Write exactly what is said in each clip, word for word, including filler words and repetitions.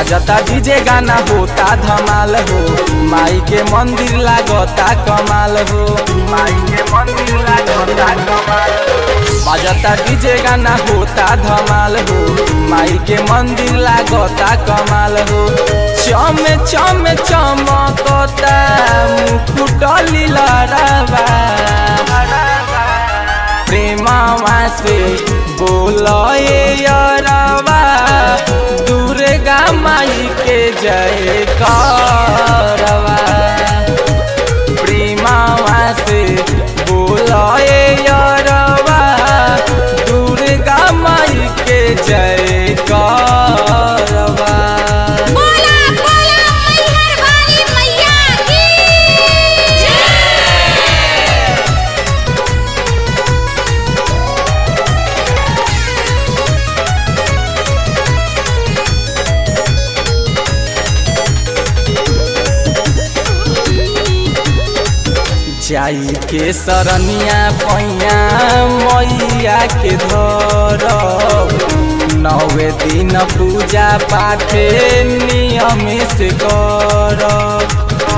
बजता डीजे गाना होता धमाल हो, माई के मंदिर लागता कमाल हो, माई के मंदिर लागता कमाल हो। बजता डीजे गाना होता धमाल हो, माई के मंदिर लागता कमाल हो। चम चम चमकता मुकुट लीलरवा, प्रेमवा से बोलए यारवा, दुर्गा माई के जय करवा। प्रेमवा से बोलए यारवा, दुर्गा माई के जय करवा। जाई के सरनिया पैया मैया के धरब, नौवे दिन पूजा पाठे नियम से करब।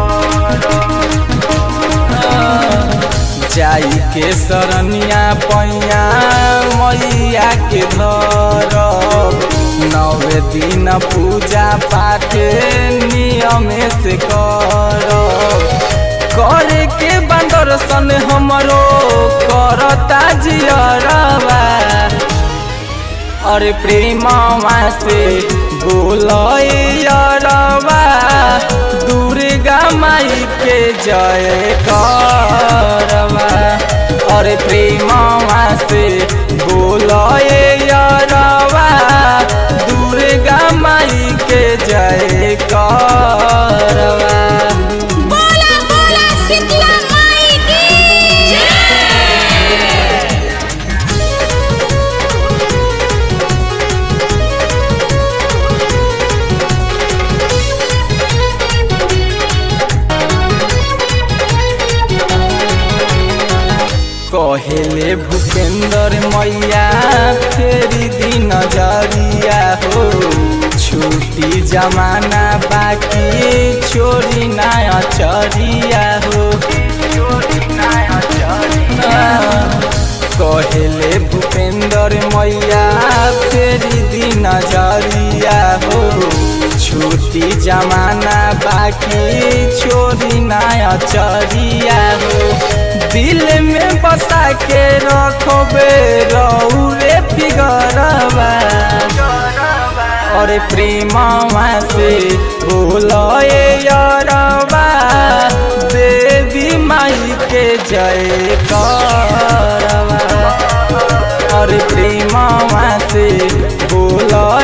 जाई के सरनिया पैया मैया के धरब, नौवे दिन पूजा पाठे नियम से करब। करे के दर्शन हमरो करता जियरवा, अरे प्रेमवा से बोलए यारवा, दुर्गा माई के जय करवा। अरे प्रेमवा से बोलए यारवा, दुर्गा माई के जय करवा। कहेले भूपेंद्र मैया फेरी दिन नजरिया हो, छुट्टी जमाना बाकी छोरी नया चरिया हो। कहेले भूपेंद्र मैया फेरी दिन नजरिया हो, छुट्टी जमाना बाकी छोरी नया चरिया हो। दिल में बसा के रखबे रौरे फिगरवा, और प्रेमवा से बोलए यारवा, देवी माई के जय करवा। और प्रेमवा से बोलए